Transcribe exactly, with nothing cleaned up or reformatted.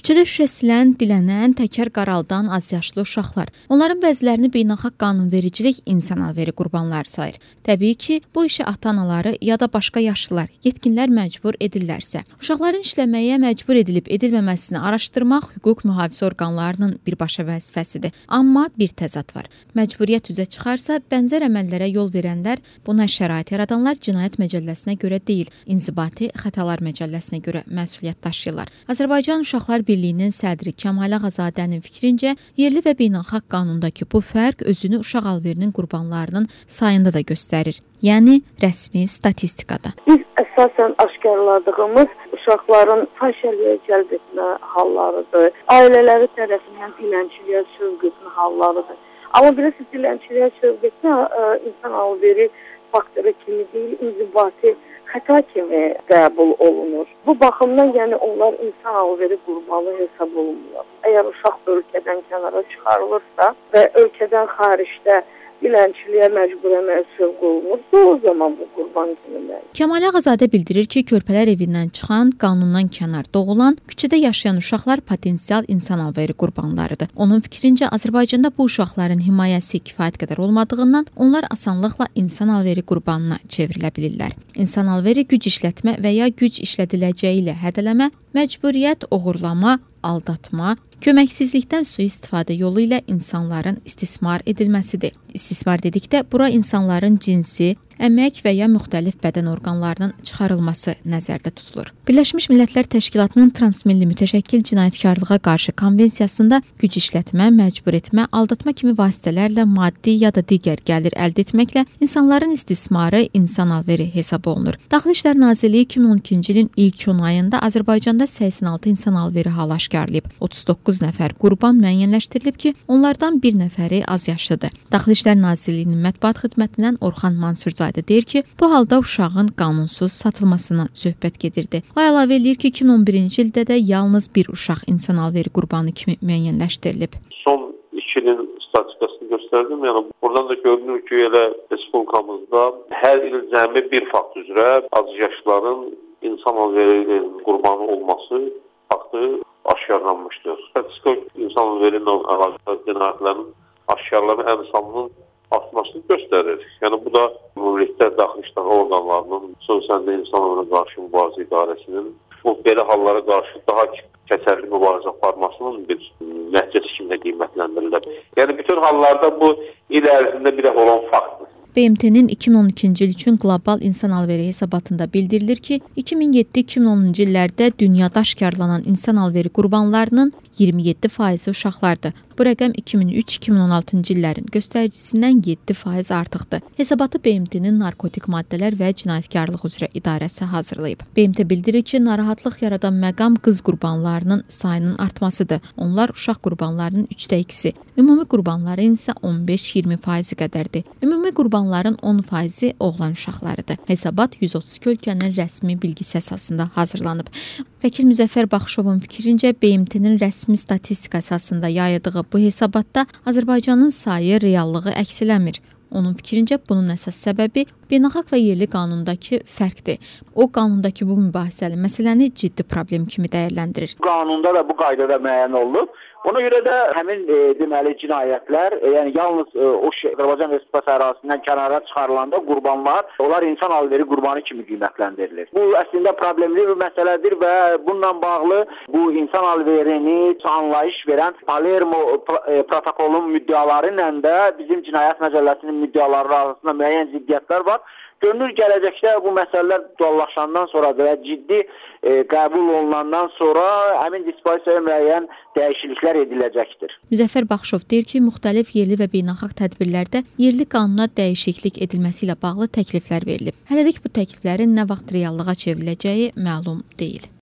Küçədə şüşə silən, dilənən, təkər qaraldan azyaşlı uşaqlar. Onların bəzilərini beynəlxalq qanunvericilik insan alveri qurbanları sayır. Təbii ki, bu işi ata-anaları ya da başqa yaşlılar, yetkinlər məcbur edirlərsə. Uşaqların işləməyə məcbur edilib edilməməsini araşdırmaq hüquq mühafizə orqanlarının birbaşa vəzifəsidir. Amma bir təzad var. Məcburiyyət üzə çıxarsa, bənzər əməllərə yol verənlər, buna şərait yaradanlar Cinayət Məcəlləsinə görə deyil, İnzibati Xətalar Məcəlləsinə görə məsuliyyət daşıyırlar. Azərbaycan Uşaqlar Birliyinin sədri Kəmal Ağazadənin fikrincə, yerli və beynəlxalq qanundakı bu fərq özünü uşaq alverinin qurbanlarının sayında da göstərir. Yəni, rəsmi statistikada. Biz əsasən aşkarladığımız uşaqların fahişəliyə cəlb etmə hallarıdır. Ailələri tərəfindən dilənçiliyə sövq etmə hallarıdır. Amma bilirsiniz, dilənçiliyə sövq etmə insan alveri faktoru kimi deyil, inzibati xəta kimi qəbul olunur. Bu baxımdan yəni onlar insan alveri qurbanı hesab olunmuyor. Əgər uşaq ölkədən kənara çıxarılırsa və ölkədən xaricdə dilənçiliyə məcbur əməyə sövq olunursa, o zaman bu qurban kimidir. Kəmal Ağazadə bildirir ki, körpələr evindən çıxan, qanundan kənar doğulan, küçədə yaşayan uşaqlar potensial insan alveri qurbanlarıdır. Onun fikrincə, Azərbaycanda bu uşaqların himayəsi kifayət qədər olmadığından onlar asanlıqla insan alveri qurbanına çevrilə bilirlər. İnsan alveri güc işlətmə və ya güc işlədiləcəyi ilə hədələmə, məcburiyyət, oğurlama, aldatma, köməksizlikdən sui-istifadə yolu ilə insanların istismar edilməsidir. İstismar dedikdə bura insanların cinsi, əmək və ya müxtəlif bədən orqanlarının çıxarılması nəzərdə tutulur. Birləşmiş Millətlər Təşkilatının transmilli mütəşəkkil cinayətkarlığa qarşı konvensiyasında güc işlətmə, məcbur etmə, aldatma kimi vasitələrlə maddi ya da digər gəlir əldə etməklə insanların istismarı insan alveri hesab olunur. Daxili İşlər Nazirliyi iki min on ikinci ilin ilk on ayında Azərbaycanda səksən altı insan alveri halı aşkarlayıb. otuz doqquz nəfər qurban müəyyənləşdirilib ki, onlardan bir nəfəri azyaşlıdır. Daxili İşlər Nazirliyinin mətbuat xidmətindən Orxan Mansurzadə deyir ki, bu halda uşağın qanunsuz satılmasına söhbət gedirdi. O əlavə edir ki, iki min on birinci ildə də yalnız bir uşaq insan alveri qurbanı kimi müəyyənləşdirilib. Son iki ilin statistikasını göstərdim. Yəni buradan da görünür ki, elə respublikamızda hər il cəmi bir fakt üzrə azyaşlıların insan alveri qurbanı olması faktı aşkarlanmışdır. Statistika insan alveri ilə əlaqədar cinayətlərin aşkarlama əmsalının artmasını göstərir. Yəni bu da ümumilikdə daxili işlər orqanlarının, xüsusən də insan alveri qarşı mübarizə idarəsinin bu belə hallara qarşı daha kəsərli mübarizə aparmasının bir nəticəsi kimi də qiymətləndirilir. Yəni bütün hallarda bu il ərzində bir olan faktdır. B M T-nin iki min on ikinci il üçün qlobal insan alveri hesabatında bildirilir ki, iki min yeddi iki min onuncu illərdə dünyada aşkarlanan insan alveri qurbanlarının iyirmi yeddi faizi uşaqlardır. Bu rəqəm iki min üç iki min on altıncı illərin göstəricisindən yeddi faiz artıqdır. Hesabatı B M T-nin Narkotik Maddələr və Cinayətkarlıq üzrə İdarəsi hazırlayıb. B M T bildirir ki, narahatlıq yaradan məqam qız qurbanlarının sayının artmasıdır. Onlar uşaq qurbanlarının üçdə ikisi. Ümumi qurbanların isə on beş iyirmi faizi qədərdir. Ümumi qurbanların on faizi oğlan uşaqlarıdır. Hesabat yüz otuz iki ölkənin rəsmi bilgisi əsasında hazırlanıb. Vəkil Müzəffər Baxışovun fikrincə, B M T-nin rəsmi statistika əsasında yaydığı bu hesabatda Azərbaycanın sayı reallığı əks eləmir. Onun fikrincə, bunun əsas səbəbi beynəlxalq və yerli qanundakı fərqdir. O, qanundakı bu mübahisəli məsələni ciddi problem kimi dəyərləndirir. Qanunda da bu qaydada müəyyən olunub. Ona görə də həmin e, deməli cinayətlər, e, yəni yalnız e, o Azərbaycan Respublikası ərazisindən kənara çıxarılanda qurbanlar, onlar insan alveri qurbanı kimi qiymətləndirilir. Bu əslində problemli bir məsələdir və bununla bağlı bu insan alverini anlayış verən Palermo e, protokolunun müddəaları ilə də bizim Cinayət Məcəlləsinin müddəaları arasında müəyyən ziddiyyətlər var. Görünür, gələcəkdə bu məsələlər duallaşandan sonra və ciddi e, qəbul olunandan sonra həmin disposisiyaya müəyyən dəyişikliklər ediləcəkdir. Müzəffər Baxışov deyir ki, müxtəlif yerli və beynəlxalq tədbirlərdə yerli qanuna dəyişiklik edilməsi ilə bağlı təkliflər verilib. Hələlik bu təkliflərin nə vaxt reallığa çevriləcəyi məlum deyil.